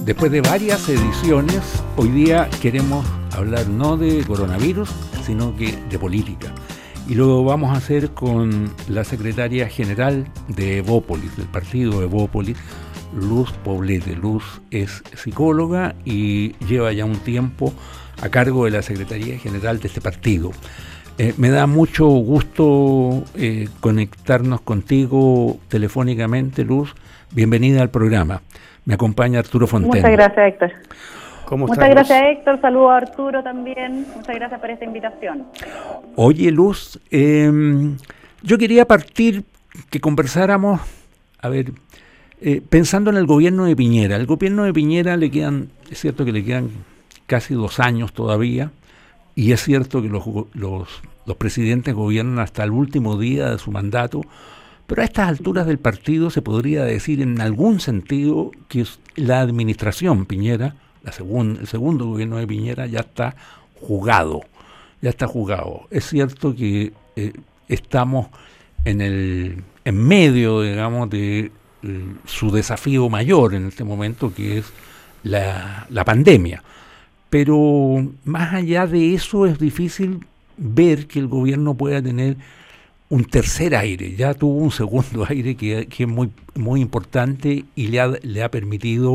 Después de varias ediciones, hoy día queremos hablar no de coronavirus, sino que de política. Y lo vamos a hacer con la secretaria general de Evópolis, del partido Evópolis, Luz Poblete. Luz es psicóloga y lleva ya un tiempo a cargo de la Secretaría General de este partido. Me da mucho gusto conectarnos contigo telefónicamente, Luz. Bienvenida al programa. Me acompaña Arturo Fontaine. Muchas gracias, Héctor. ¿Cómo estás? Muchas gracias, Héctor. Saludos a Arturo también. Muchas gracias por esta invitación. Oye, Luz, yo quería partir que conversáramos, pensando en el gobierno de Piñera. El gobierno de Piñera es cierto que le quedan casi 2 años todavía, y es cierto que los presidentes gobiernan hasta el último día de su mandato, pero a estas alturas del partido se podría decir en algún sentido que la administración Piñera, el segundo gobierno de Piñera, ya está jugado. Es cierto que estamos en medio, digamos, de su desafío mayor en este momento, que es la pandemia. Pero más allá de eso es difícil ver que el gobierno pueda tener un tercer aire. Ya tuvo un segundo aire que es muy, muy importante y le ha permitido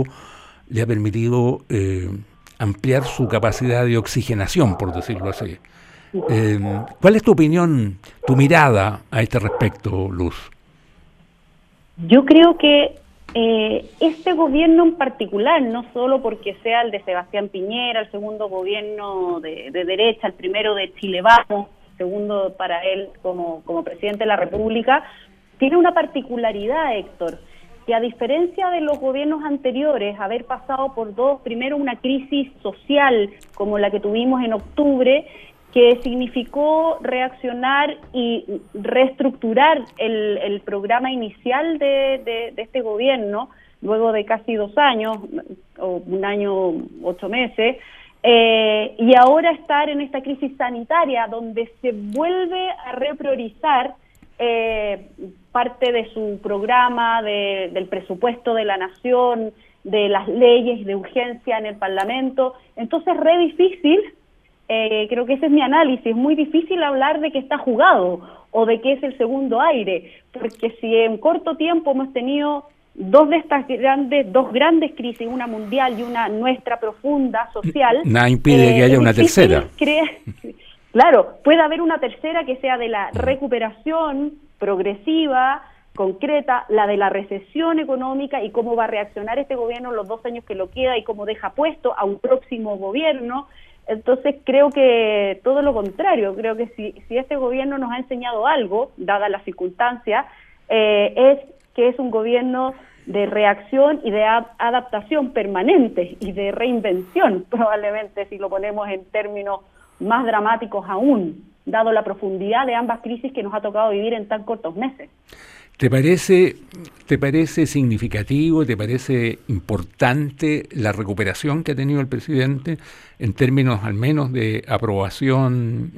ampliar su capacidad de oxigenación, por decirlo así. ¿Cuál es tu opinión, tu mirada a este respecto, Luz? Yo creo que este gobierno en particular, no solo porque sea el de Sebastián Piñera, el segundo gobierno de derecha, el primero de Chile Vamos, segundo para él como presidente de la República, tiene una particularidad, Héctor, que a diferencia de los gobiernos anteriores, haber pasado por primero una crisis social como la que tuvimos en octubre, que significó reaccionar y reestructurar el programa inicial de este gobierno, luego de casi 2 años, o 1 año, 8 meses, y ahora estar en esta crisis sanitaria, donde se vuelve a repriorizar parte de su programa, del presupuesto de la nación, de las leyes de urgencia en el Parlamento. Entonces, re difícil. Creo que ese es mi análisis. Es muy difícil hablar de que está jugado o de que es el segundo aire, porque si en corto tiempo hemos tenido dos grandes crisis, una mundial y una nuestra profunda social, nada impide que haya una tercera. Claro, puede haber una tercera que sea de la recuperación progresiva, concreta, la de la recesión económica y cómo va a reaccionar este gobierno en los 2 años que lo queda y cómo deja puesto a un próximo gobierno. Entonces creo que todo lo contrario, creo que si este gobierno nos ha enseñado algo, dadas las circunstancias, es que es un gobierno de reacción y de adaptación permanente y de reinvención, probablemente si lo ponemos en términos más dramáticos aún, dado la profundidad de ambas crisis que nos ha tocado vivir en tan cortos meses. ¿Te parece significativo, te parece importante la recuperación que ha tenido el presidente en términos al menos de aprobación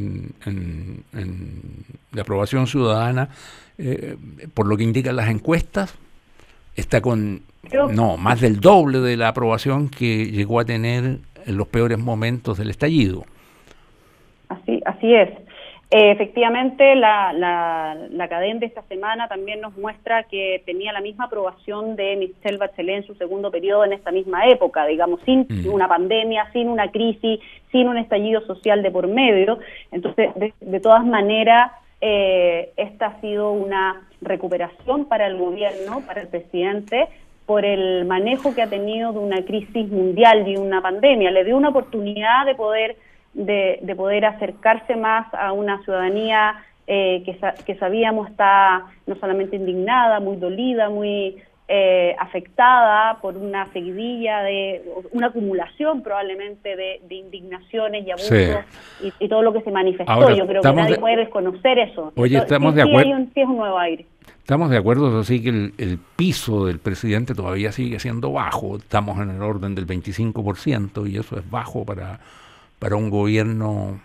de aprobación ciudadana, por lo que indican las encuestas? Está con más del doble de la aprobación que llegó a tener en los peores momentos del estallido. Así es. Efectivamente, la cadena de esta semana también nos muestra que tenía la misma aprobación de Michelle Bachelet en su segundo periodo en esta misma época, digamos, sin una pandemia, sin una crisis, sin un estallido social de por medio. Entonces, de todas maneras, esta ha sido una recuperación para el gobierno, para el presidente, por el manejo que ha tenido de una crisis mundial y una pandemia. Le dio una oportunidad de poder acercarse más a una ciudadanía que sabíamos está no solamente indignada, muy dolida, muy afectada por una seguidilla una acumulación probablemente de indignaciones y abusos, sí, y todo lo que se manifestó. Ahora, yo creo que nadie puede desconocer eso. Oye, estamos de acuerdo. Sí es un nuevo aire. Estamos de acuerdo, así que el piso del presidente todavía sigue siendo bajo. Estamos en el orden del 25% y eso es bajo para un gobierno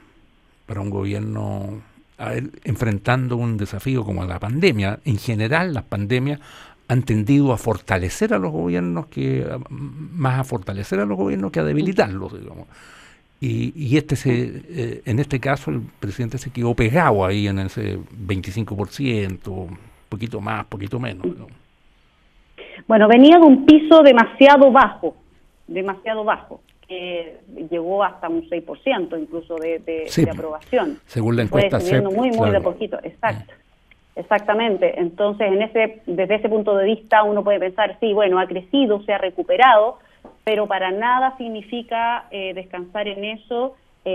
enfrentando un desafío como la pandemia. En general, las pandemias han tendido a fortalecer a los gobiernos más a fortalecer a los gobiernos que a debilitarlos, digamos. Y en este caso el presidente se quedó pegado ahí en ese 25%, poquito más, poquito menos, ¿no? Bueno, venía de un piso demasiado bajo, que llegó hasta un 6% incluso de aprobación. Según la encuesta. Fue subiendo muy de poquito, exacto. Exactamente. Entonces, desde ese punto de vista uno puede pensar, sí, bueno, ha crecido, se ha recuperado, pero para nada significa descansar en eso.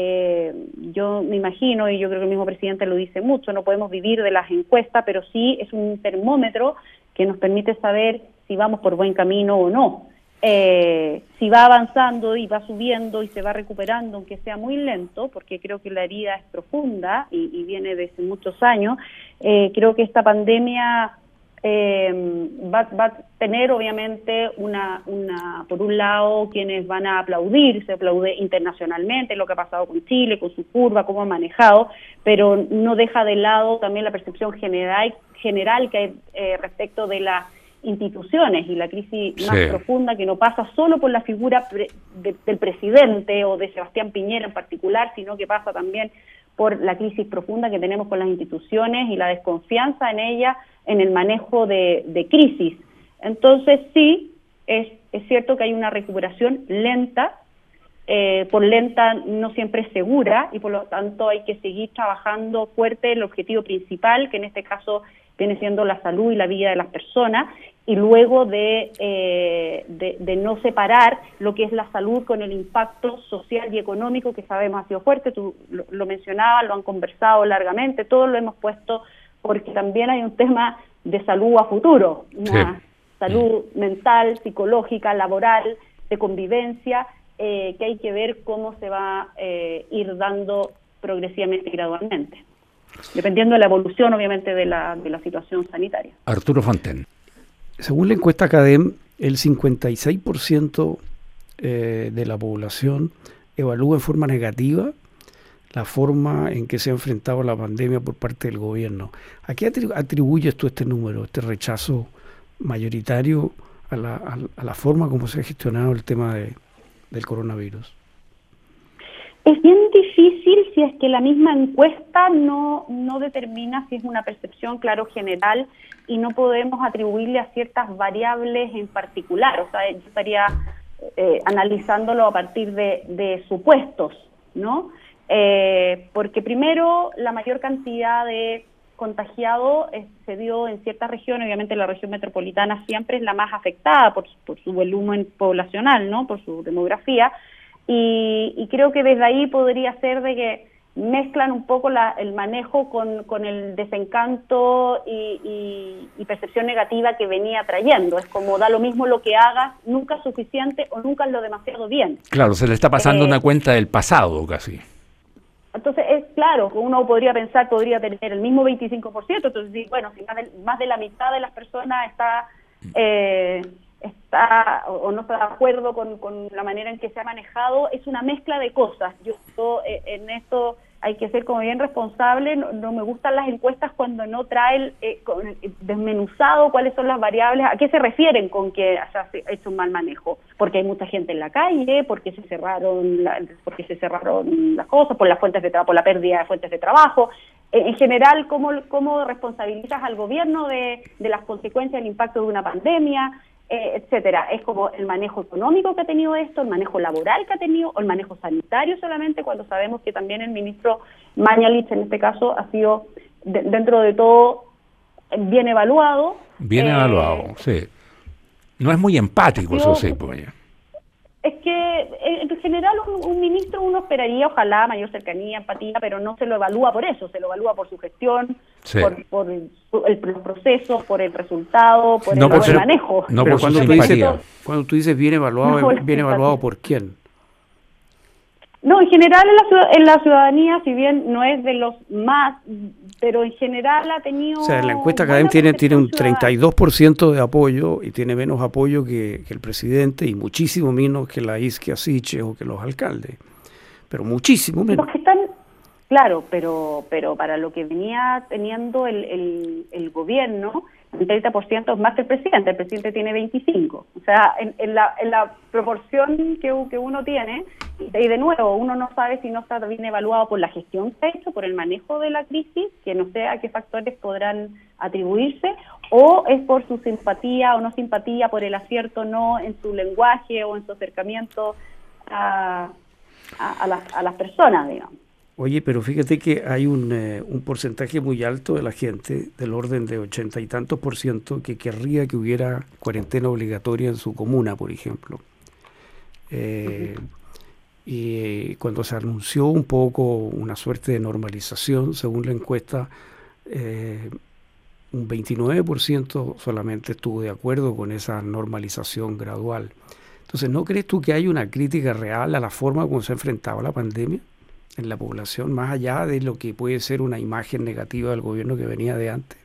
Yo me imagino, y yo creo que el mismo presidente lo dice mucho, no podemos vivir de las encuestas, pero sí es un termómetro que nos permite saber si vamos por buen camino o no. Si va avanzando y va subiendo y se va recuperando, aunque sea muy lento, porque creo que la herida es profunda y viene desde muchos años, creo que esta pandemia va a tener obviamente por un lado quienes van a aplaudir, se aplaude internacionalmente lo que ha pasado con Chile, con su curva, cómo ha manejado, pero no deja de lado también la percepción general que hay respecto de las instituciones y la crisis más profunda, que no pasa solo por la figura del presidente o de Sebastián Piñera en particular, sino que pasa también por la crisis profunda que tenemos con las instituciones y la desconfianza en ellas en el manejo de crisis. Entonces sí, es cierto que hay una recuperación lenta, por lenta no siempre es segura, y por lo tanto hay que seguir trabajando fuerte el objetivo principal, que en este caso viene siendo la salud y la vida de las personas, y luego de no separar lo que es la salud con el impacto social y económico, que sabemos ha sido fuerte. Tú lo mencionabas, lo han conversado largamente, todos lo hemos puesto, porque también hay un tema de salud a futuro, una salud mental, psicológica, laboral, de convivencia, que hay que ver cómo se va a ir dando progresivamente y gradualmente, dependiendo de la evolución, obviamente, de la situación sanitaria. Arturo Fonten. Según la encuesta CADEM, el 56% de la población evalúa en forma negativa la forma en que se ha enfrentado la pandemia por parte del gobierno. ¿A qué atribuyes tú este número, este rechazo mayoritario a la forma como se ha gestionado el tema del coronavirus? Es bien difícil si es que la misma encuesta no determina si es una percepción, claro, general, y no podemos atribuirle a ciertas variables en particular. O sea, yo estaría analizándolo a partir de supuestos, ¿no? Porque primero, la mayor cantidad de contagiados se dio en ciertas regiones. Obviamente la región metropolitana siempre es la más afectada por su volumen poblacional, ¿no? Por su demografía. Y creo que desde ahí podría ser de que mezclan un poco el manejo con el desencanto y percepción negativa que venía trayendo. Es como da lo mismo lo que hagas, nunca es suficiente o nunca es lo demasiado bien. Claro, se le está pasando una cuenta del pasado casi. Entonces, es claro, uno podría pensar, podría tener el mismo 25%, entonces, sí, bueno, si más de la mitad de las personas está o no está de acuerdo con la manera en que se ha manejado, es una mezcla de cosas. Yo en esto hay que ser como bien responsable. No me gustan las encuestas cuando no traen desmenuzado cuáles son las variables, a qué se refieren con que se ha hecho un mal manejo, porque hay mucha gente en la calle, porque se cerraron las cosas, por las fuentes de trabajo, por la pérdida de fuentes de trabajo. En general, ¿cómo responsabilizas al gobierno de las consecuencias del impacto de una pandemia? Etcétera. Es como el manejo económico que ha tenido esto, el manejo laboral que ha tenido, o el manejo sanitario solamente, cuando sabemos que también el ministro Mañalich, en este caso, ha sido, dentro de todo, bien evaluado. Bien evaluado, sí. No es muy empático, eso sí, pues. Es que en general un ministro uno esperaría, ojalá, mayor cercanía, empatía, pero no se lo evalúa por eso, se lo evalúa por su gestión, sí, por los procesos, por el resultado, por el manejo. No, pero cuando tú dices bien evaluado, ¿por quién? No, en general en la ciudadanía, si bien no es de los más, pero en general ha tenido... O sea, la encuesta CADEM tiene un 32% de apoyo y tiene menos apoyo que el presidente y muchísimo menos que la Isquia Siche o que los alcaldes. Pero muchísimo menos. Los que están, claro, pero para lo que venía teniendo el gobierno, el 30% es más que el presidente tiene 25%. O sea, en la proporción que uno tiene, y de nuevo, uno no sabe si no está bien evaluado por la gestión que ha hecho, por el manejo de la crisis, que no sé a qué factores podrán atribuirse, o es por su simpatía o no simpatía, por el acierto o no en su lenguaje o en su acercamiento a las personas, digamos. Oye, pero fíjate que hay un porcentaje muy alto de la gente, del orden de 80 y tantos %, que querría que hubiera cuarentena obligatoria en su comuna, por ejemplo. Y cuando se anunció un poco una suerte de normalización, según la encuesta, un 29% solamente estuvo de acuerdo con esa normalización gradual. Entonces, ¿no crees tú que hay una crítica real a la forma como se ha enfrentado la pandemia en la población, más allá de lo que puede ser una imagen negativa del gobierno que venía de antes?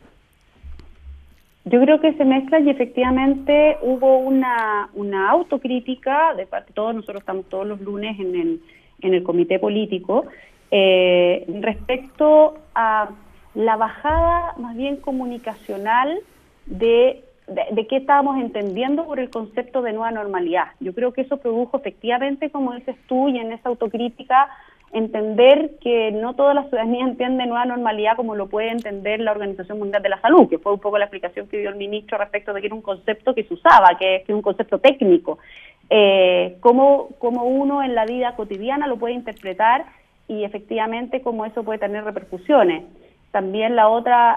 Yo creo que se mezcla y efectivamente hubo una autocrítica de parte de todos. Nosotros estamos todos los lunes en el comité político respecto a la bajada más bien comunicacional de qué estábamos entendiendo por el concepto de nueva normalidad. Yo creo que eso produjo efectivamente, como dices tú, y en esa autocrítica, entender que no toda la ciudadanía entiende nueva normalidad como lo puede entender la Organización Mundial de la Salud, que fue un poco la explicación que dio el ministro respecto de que era un concepto que se usaba, que es un concepto técnico. Cómo uno en la vida cotidiana lo puede interpretar y efectivamente cómo eso puede tener repercusiones. También la otra,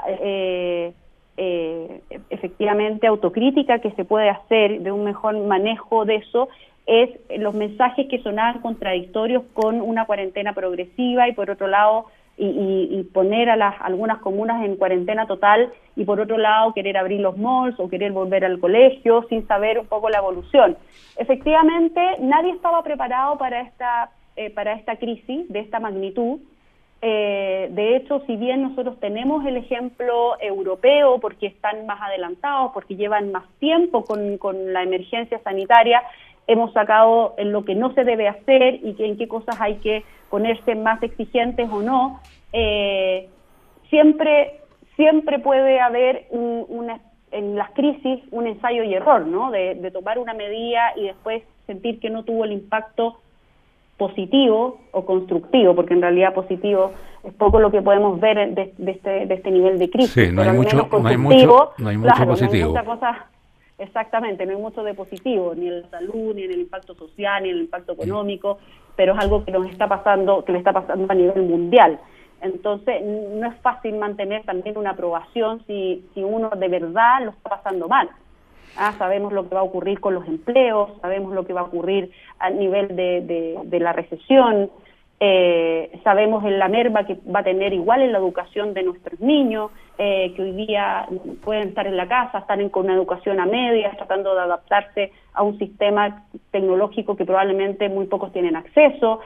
efectivamente, autocrítica que se puede hacer de un mejor manejo de eso, es los mensajes que sonaban contradictorios con una cuarentena progresiva y por otro lado, y poner a algunas comunas en cuarentena total y por otro lado querer abrir los malls o querer volver al colegio sin saber un poco la evolución. Efectivamente, nadie estaba preparado para esta crisis de esta magnitud. De hecho, si bien nosotros tenemos el ejemplo europeo porque están más adelantados, porque llevan más tiempo con la emergencia sanitaria, hemos sacado en lo que no se debe hacer y en qué cosas hay que ponerse más exigentes o no. Siempre puede haber en las crisis un ensayo y error, ¿no? De tomar una medida y después sentir que no tuvo el impacto positivo o constructivo, porque en realidad positivo es poco lo que podemos ver de este nivel de crisis. Sí, no hay mucho positivo. No hay mucha cosa. Exactamente, no hay mucho de positivo, ni en la salud, ni en el impacto social, ni en el impacto económico, pero es algo que nos está pasando, que le está pasando a nivel mundial. Entonces, no es fácil mantener también una aprobación si uno de verdad lo está pasando mal. Sabemos lo que va a ocurrir con los empleos, sabemos lo que va a ocurrir a nivel de la recesión, sabemos la merma que va a tener igual en la educación de nuestros niños, que hoy día pueden estar en la casa, están con una educación a medias, tratando de adaptarse a un sistema tecnológico que probablemente muy pocos tienen acceso.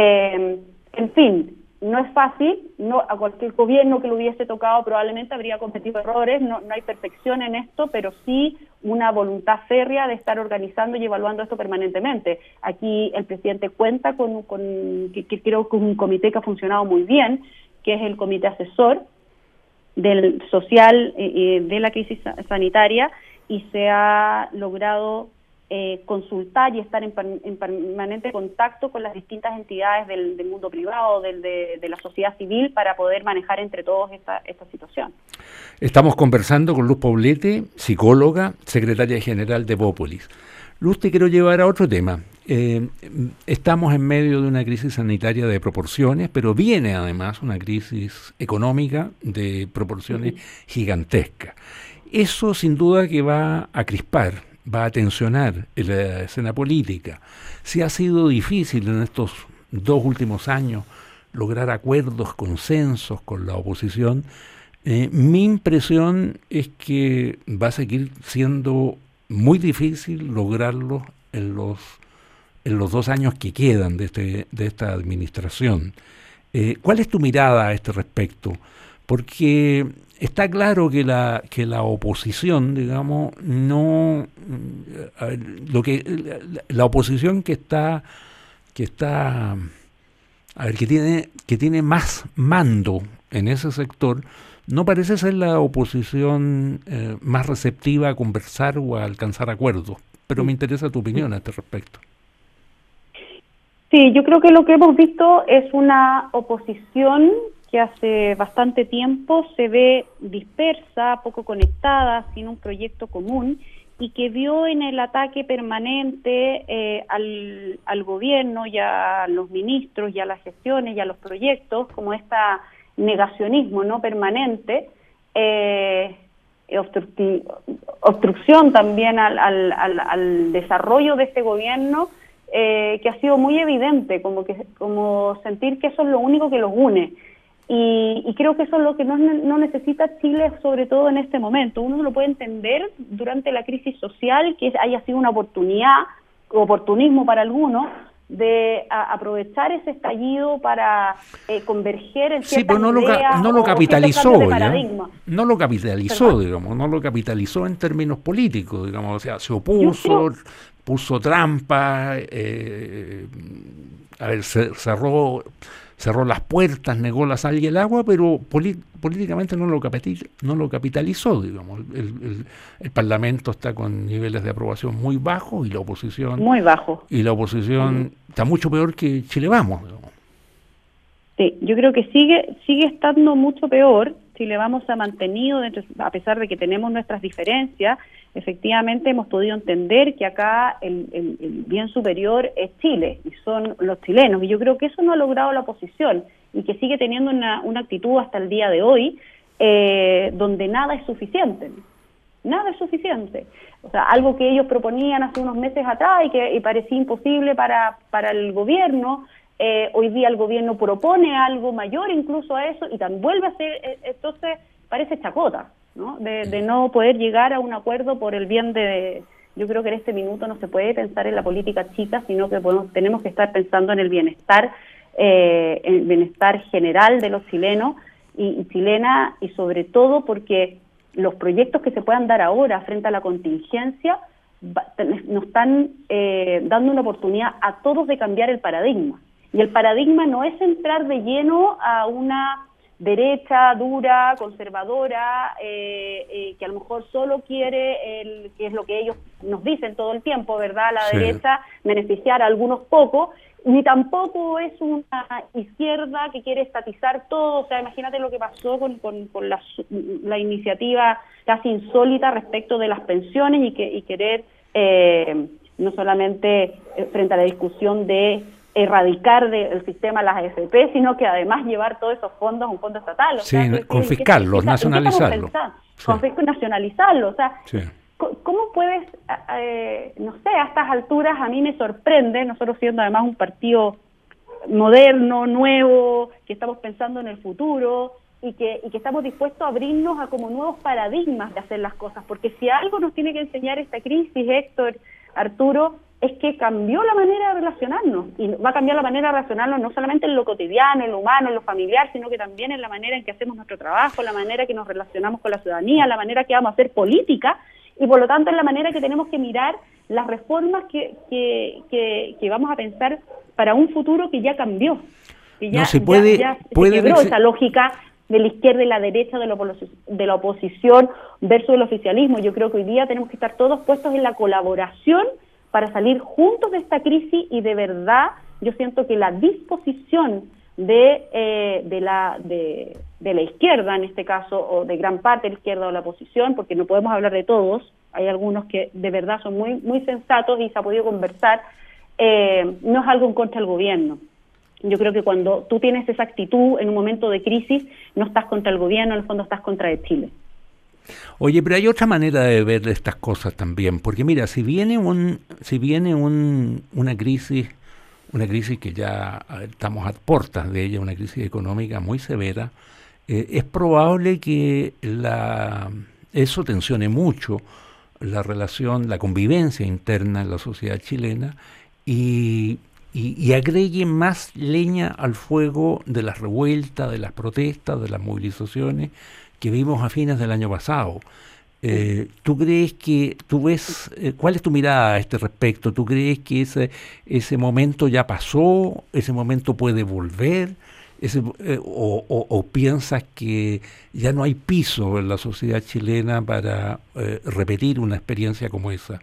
En fin, no es fácil, a cualquier gobierno que lo hubiese tocado probablemente habría cometido errores, no hay perfección en esto, pero sí una voluntad férrea de estar organizando y evaluando esto permanentemente. Aquí el presidente cuenta con creo que un comité que ha funcionado muy bien, que es el comité asesor del social de la crisis sanitaria, y se ha logrado consultar y estar en permanente contacto con las distintas entidades del mundo privado, de la sociedad civil, para poder manejar entre todos esta situación. Estamos conversando con Luz Poblete, psicóloga, secretaria general de Bópolis. Luz, te quiero llevar a otro tema. Estamos en medio de una crisis sanitaria de proporciones, pero viene además una crisis económica de proporciones gigantescas. Eso sin duda que va a crispar, va a tensionar la escena política. Si ha sido difícil en estos 2 últimos años lograr acuerdos, consensos con la oposición, mi impresión es que va a seguir siendo muy difícil lograrlo en los 2 años que quedan de esta administración. ¿Cuál es tu mirada a este respecto? Porque está claro que la oposición, digamos, la oposición que tiene más mando en ese sector, no parece ser la oposición más receptiva a conversar o a alcanzar acuerdos, pero me interesa tu opinión a este respecto. Sí, yo creo que lo que hemos visto es una oposición que hace bastante tiempo se ve dispersa, poco conectada, sin un proyecto común, y que vio en el ataque permanente al gobierno y a los ministros y a las gestiones y a los proyectos como este negacionismo no permanente, obstrucción también al desarrollo de este gobierno, que ha sido muy evidente, como sentir que eso es lo único que los une. Y creo que eso es lo que no necesita Chile, sobre todo en este momento. Uno lo puede entender durante la crisis social, que haya sido una oportunismo para algunos, de aprovechar ese estallido para converger en ciertas ideas. No lo capitalizó, no lo capitalizó, digamos, no lo capitalizó en términos políticos, digamos, o sea, se opuso, puso trampa, cerró las puertas, negó la sal y el agua, pero políticamente no lo capitalizó, digamos. El Parlamento está con niveles de aprobación muy bajos y la oposición está mucho peor que Chile Vamos, digamos. Sí, yo creo que sigue estando mucho peor. Chile Vamos se ha mantenido, a pesar de que tenemos nuestras diferencias. Efectivamente hemos podido entender que acá el bien superior es Chile y son los chilenos, y yo creo que eso no ha logrado la oposición y que sigue teniendo una actitud hasta el día de hoy donde nada es suficiente, o sea, algo que ellos proponían hace unos meses atrás y parecía imposible para el gobierno, hoy día el gobierno propone algo mayor incluso a eso y también vuelve a ser, entonces parece chacota, ¿no? De no poder llegar a un acuerdo por el bien de... Yo creo que en este minuto no se puede pensar en la política chica, sino que tenemos que estar pensando en el bienestar general de los chilenos y chilenas, y sobre todo porque los proyectos que se puedan dar ahora frente a la contingencia nos están dando una oportunidad a todos de cambiar el paradigma. Y el paradigma no es entrar de lleno a una derecha dura, conservadora, que a lo mejor solo quiere, que es lo que ellos nos dicen todo el tiempo, ¿verdad? La derecha, beneficiar a algunos pocos, ni tampoco es una izquierda que quiere estatizar todo. O sea, imagínate lo que pasó con la iniciativa casi insólita respecto de las pensiones y querer no solamente frente a la discusión de erradicar del sistema las AFP, sino que además llevar todos esos fondos a un fondo estatal. O sea, confiscarlos, nacionalizarlos. Nacionalizarlos, o sea, ¿cómo puedes, no sé, a estas alturas a mí me sorprende, nosotros siendo además un partido moderno, nuevo, que estamos pensando en el futuro y que estamos dispuestos a abrirnos a como nuevos paradigmas de hacer las cosas, porque si algo nos tiene que enseñar esta crisis, Héctor, Arturo, es que cambió la manera de relacionarnos, y va a cambiar la manera de relacionarnos no solamente en lo cotidiano, en lo humano, en lo familiar, sino que también en la manera en que hacemos nuestro trabajo, la manera que nos relacionamos con la ciudadanía, la manera que vamos a hacer política, y por lo tanto en la manera que tenemos que mirar las reformas que vamos a pensar para un futuro que ya cambió, que ya se quebró esa lógica de la izquierda y la derecha, de la oposición versus el oficialismo. Yo creo que hoy día tenemos que estar todos puestos en la colaboración para salir juntos de esta crisis, y de verdad yo siento que la disposición de la izquierda en este caso, o de gran parte de la izquierda o la oposición, porque no podemos hablar de todos, hay algunos que de verdad son muy, muy sensatos y se ha podido conversar, no es algo en contra del gobierno. Yo creo que cuando tú tienes esa actitud en un momento de crisis, no estás contra el gobierno, en el fondo estás contra de Chile. Oye, pero hay otra manera de ver estas cosas también, porque mira, si viene una crisis que ya estamos a puertas de ella, una crisis económica muy severa, es probable que eso tensione mucho la relación, la convivencia interna en la sociedad chilena y agregue más leña al fuego de las revueltas, de las protestas, de las movilizaciones que vimos a fines del año pasado. ¿Tú crees que, cuál es tu mirada a este respecto? ¿Tú crees que ese momento ya pasó? ¿Ese momento puede volver? o piensas que ya no hay piso en la sociedad chilena para repetir una experiencia como esa?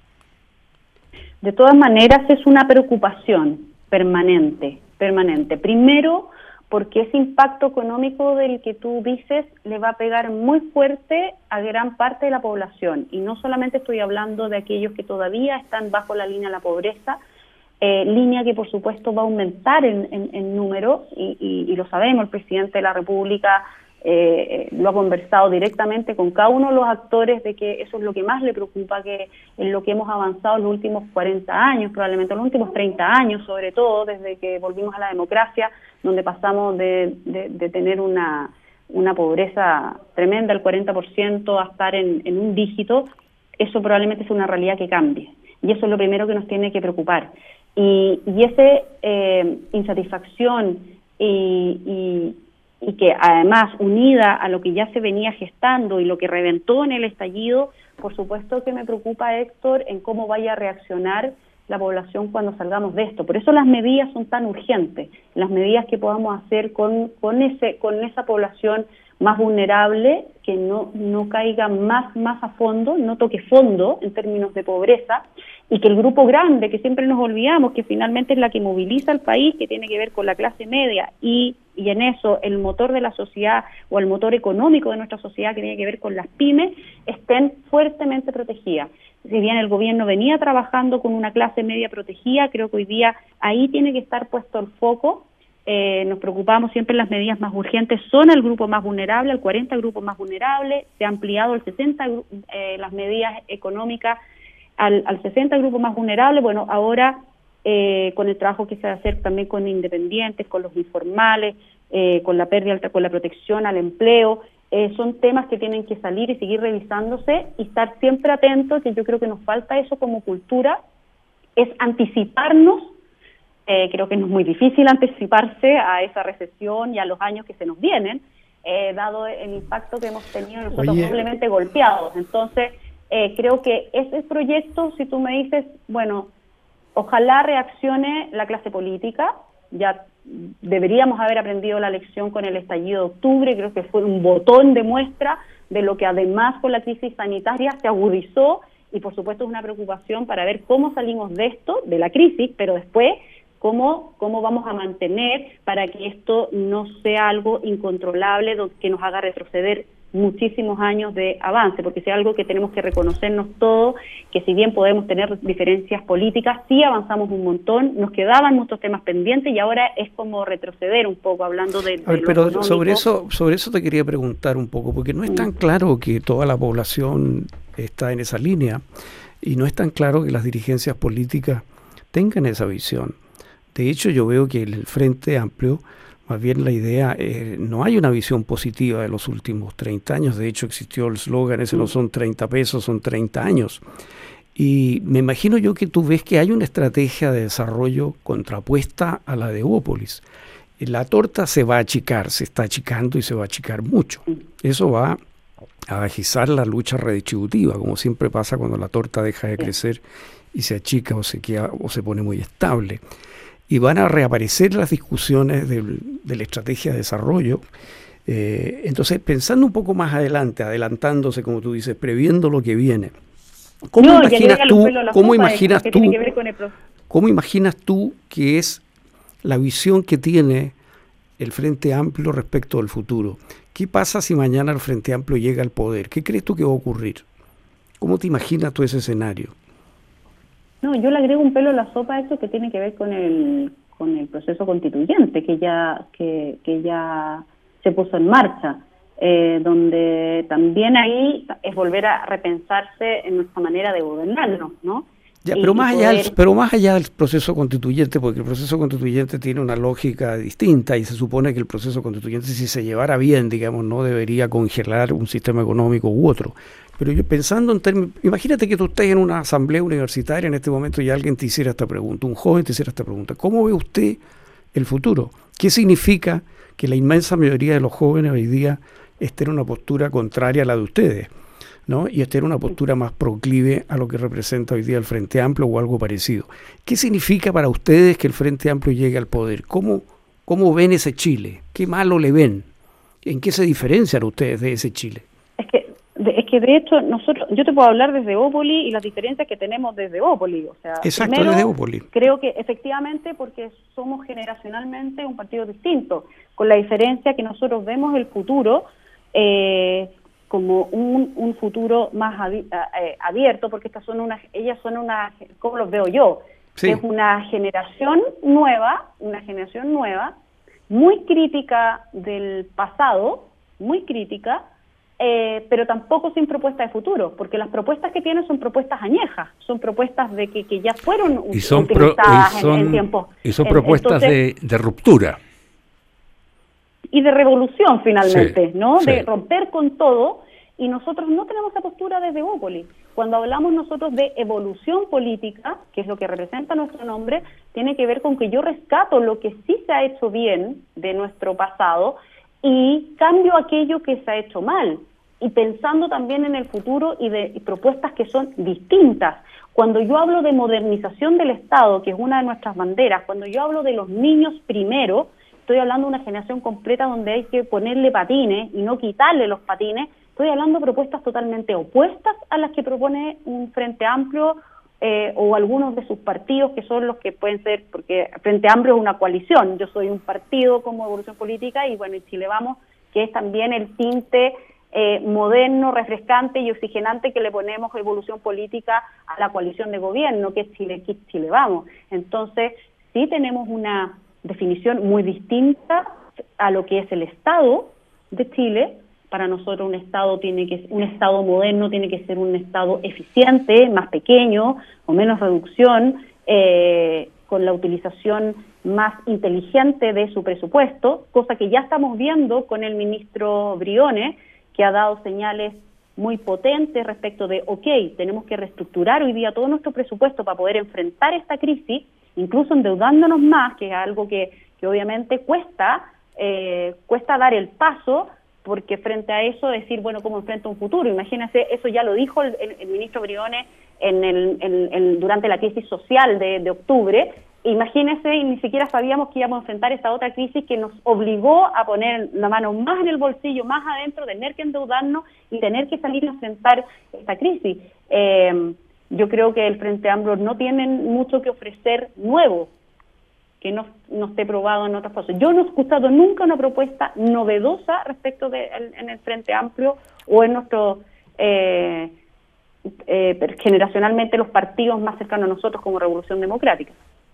De todas maneras es una preocupación permanente. Primero, porque ese impacto económico del que tú dices le va a pegar muy fuerte a gran parte de la población. Y no solamente estoy hablando de aquellos que todavía están bajo la línea de la pobreza, línea que por supuesto va a aumentar en número, y lo sabemos, el presidente de la República lo ha conversado directamente con cada uno de los actores, de que eso es lo que más le preocupa, que en lo que hemos avanzado en los últimos 40 años, probablemente en los últimos 30 años, sobre todo desde que volvimos a la democracia, donde pasamos de tener una pobreza tremenda, el 40%, a estar en un dígito. Eso probablemente es una realidad que cambie, y eso es lo primero que nos tiene que preocupar. Y esa insatisfacción y que además, unida a lo que ya se venía gestando y lo que reventó en el estallido, por supuesto que me preocupa, Héctor, en cómo vaya a reaccionar la población cuando salgamos de esto. Por eso las medidas son tan urgentes, las medidas que podamos hacer con esa población más vulnerable, que no caiga más a fondo, no toque fondo en términos de pobreza, y que el grupo grande, que siempre nos olvidamos, que finalmente es la que moviliza al país, que tiene que ver con la clase media, y en eso el motor de la sociedad, o el motor económico de nuestra sociedad, que tiene que ver con las pymes, estén fuertemente protegidas. Si bien el gobierno venía trabajando con una clase media protegida, creo que hoy día ahí tiene que estar puesto el foco. Nos preocupamos siempre en las medidas más urgentes, son el grupo más vulnerable, el 40 grupos más vulnerables, se ha ampliado el 60 las medidas económicas al 60 grupos más vulnerables. Bueno, ahora con el trabajo que se va a hacer también con independientes, con los informales, con la pérdida, con la protección al empleo, son temas que tienen que salir y seguir revisándose y estar siempre atentos, que yo creo que nos falta eso como cultura, es anticiparnos. Creo que no es muy difícil anticiparse a esa recesión y a los años que se nos vienen, dado el impacto que hemos tenido nosotros doblemente golpeados. Entonces, creo que ese proyecto, si tú me dices, bueno, ojalá reaccione la clase política, ya deberíamos haber aprendido la lección con el estallido de octubre, creo que fue un botón de muestra de lo que además con la crisis sanitaria se agudizó, y por supuesto es una preocupación para ver cómo salimos de esto, de la crisis, pero después cómo vamos a mantener para que esto no sea algo incontrolable que nos haga retroceder muchísimos años de avance, porque si es algo que tenemos que reconocernos todos, que si bien podemos tener diferencias políticas, sí avanzamos un montón, nos quedaban muchos temas pendientes y ahora es como retroceder un poco, hablando de a ver, pero sobre eso te quería preguntar un poco, porque no es tan claro que toda la población está en esa línea, y no es tan claro que las dirigencias políticas tengan esa visión. De hecho, yo veo que el Frente Amplio, más bien la idea, no hay una visión positiva de los últimos 30 años. De hecho, existió el eslogan, ese no son 30 pesos, son 30 años. Y me imagino yo que tú ves que hay una estrategia de desarrollo contrapuesta a la de Evópolis. La torta se va a achicar, se está achicando y se va a achicar mucho. Eso va a agizar la lucha redistributiva, como siempre pasa cuando la torta deja de crecer y se achica o se queda o se pone muy estable. Y van a reaparecer las discusiones de la estrategia de desarrollo. Entonces, pensando un poco más adelante, adelantándose, como tú dices, previendo lo que viene, ¿cómo imaginas tú que es la visión que tiene el Frente Amplio respecto al futuro? ¿Qué pasa si mañana el Frente Amplio llega al poder? ¿Qué crees tú que va a ocurrir? ¿Cómo te imaginas tú ese escenario? No, yo le agrego un pelo a la sopa a eso que tiene que ver con el proceso constituyente que ya se puso en marcha, donde también ahí es volver a repensarse en nuestra manera de gobernarnos, ¿no? Ya, pero más allá del proceso constituyente, porque el proceso constituyente tiene una lógica distinta y se supone que el proceso constituyente, si se llevara bien, digamos, no debería congelar un sistema económico u otro. Pero yo pensando en términos, imagínate que tú estés en una asamblea universitaria en este momento y alguien te hiciera esta pregunta, un joven te hiciera esta pregunta: ¿cómo ve usted el futuro? ¿Qué significa que la inmensa mayoría de los jóvenes hoy día esté en una postura contraria a la de ustedes, ¿no? Y esté en una postura más proclive a lo que representa hoy día el Frente Amplio o algo parecido? ¿Qué significa para ustedes que el Frente Amplio llegue al poder? ¿Cómo ven ese Chile? ¿Qué malo le ven? ¿En qué se diferencian ustedes de ese Chile? Es que de hecho yo te puedo hablar desde Bópoli y las diferencias que tenemos desde Bópoli. O sea, exacto, primero, desde Bópoli. Creo que efectivamente porque somos generacionalmente un partido distinto, con la diferencia que nosotros vemos el futuro como un futuro más abierto, porque ellas son una, ¿cómo los veo yo? Sí. Es una generación nueva, muy crítica del pasado, muy crítica, pero tampoco sin propuesta de futuro, porque las propuestas que tienen son propuestas añejas, son propuestas de que ya fueron utilizadas en tiempo. Y son propuestas de ruptura. Y de revolución finalmente, sí, ¿no? Sí. De romper con todo, y nosotros no tenemos esa postura desde Bópoli. Cuando hablamos nosotros de evolución política, que es lo que representa nuestro nombre, tiene que ver con que yo rescato lo que sí se ha hecho bien de nuestro pasado y cambio aquello que se ha hecho mal, y pensando también en el futuro y propuestas que son distintas. Cuando yo hablo de modernización del Estado, que es una de nuestras banderas, cuando yo hablo de los niños primero, estoy hablando de una generación completa donde hay que ponerle patines y no quitarle los patines. Estoy hablando de propuestas totalmente opuestas a las que propone un Frente Amplio o algunos de sus partidos, que son los que pueden ser, porque Frente Amplio es una coalición, yo soy un partido como Evolución Política, y bueno, y Chile Vamos, que es también el tinte moderno, refrescante y oxigenante que le ponemos Evolución Política a la coalición de gobierno, que es Chile Vamos. Entonces, sí tenemos una definición muy distinta a lo que es el Estado de Chile. Para nosotros un Estado moderno tiene que ser un Estado eficiente, más pequeño, con menos reducción, con la utilización más inteligente de su presupuesto, cosa que ya estamos viendo con el ministro Briones, que ha dado señales muy potentes respecto de, tenemos que reestructurar hoy día todo nuestro presupuesto para poder enfrentar esta crisis, incluso endeudándonos más, que es algo que obviamente cuesta dar el paso, porque frente a eso decir, bueno, ¿cómo enfrenta un futuro? Imagínense, eso ya lo dijo el ministro Briones durante la crisis social de octubre. Imagínense, y ni siquiera sabíamos que íbamos a enfrentar esta otra crisis que nos obligó a poner la mano más en el bolsillo, más adentro, tener que endeudarnos y tener que salir a enfrentar esta crisis. Yo creo que el Frente Amplio no tiene mucho que ofrecer nuevo, que no esté probado en otras cosas. Yo no he escuchado nunca una propuesta novedosa respecto en el Frente Amplio o en nuestro generacionalmente los partidos más cercanos a nosotros como Revolución Democrática.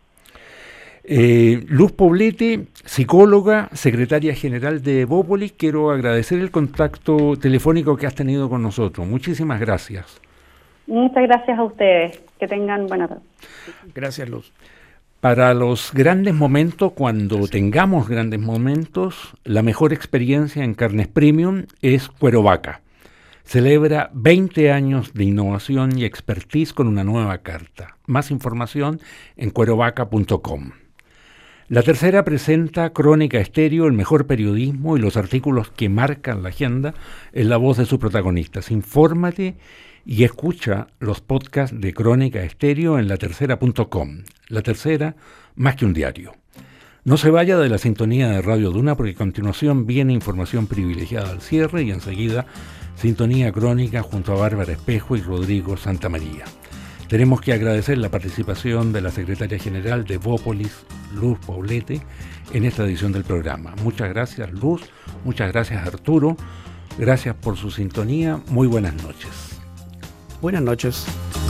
Luz Poblete, psicóloga, secretaria general de Bópoli, quiero agradecer el contacto telefónico que has tenido con nosotros. Muchísimas gracias. Muchas gracias a ustedes. Que tengan buena tarde. Gracias, Luz. Para los grandes momentos, cuando tengamos grandes momentos, la mejor experiencia en carnes premium es Cuero Vaca. Celebra 20 años de innovación y expertise con una nueva carta. Más información en cuerovaca.com. La Tercera presenta Crónica Estéreo, el mejor periodismo y los artículos que marcan la agenda en la voz de sus protagonistas. Infórmate y escucha los podcasts de Crónica Estéreo en latercera.com. La Tercera, más que un diario. No se vaya de la sintonía de Radio Duna, porque a continuación viene información privilegiada al cierre y enseguida sintonía crónica junto a Bárbara Espejo y Rodrigo Santamaría. Tenemos que agradecer la participación de la secretaria general de Bópolis, Luz Poblete, en esta edición del programa. Muchas gracias, Luz. Muchas gracias, Arturo. Gracias por su sintonía. Muy buenas noches. Buenas noches.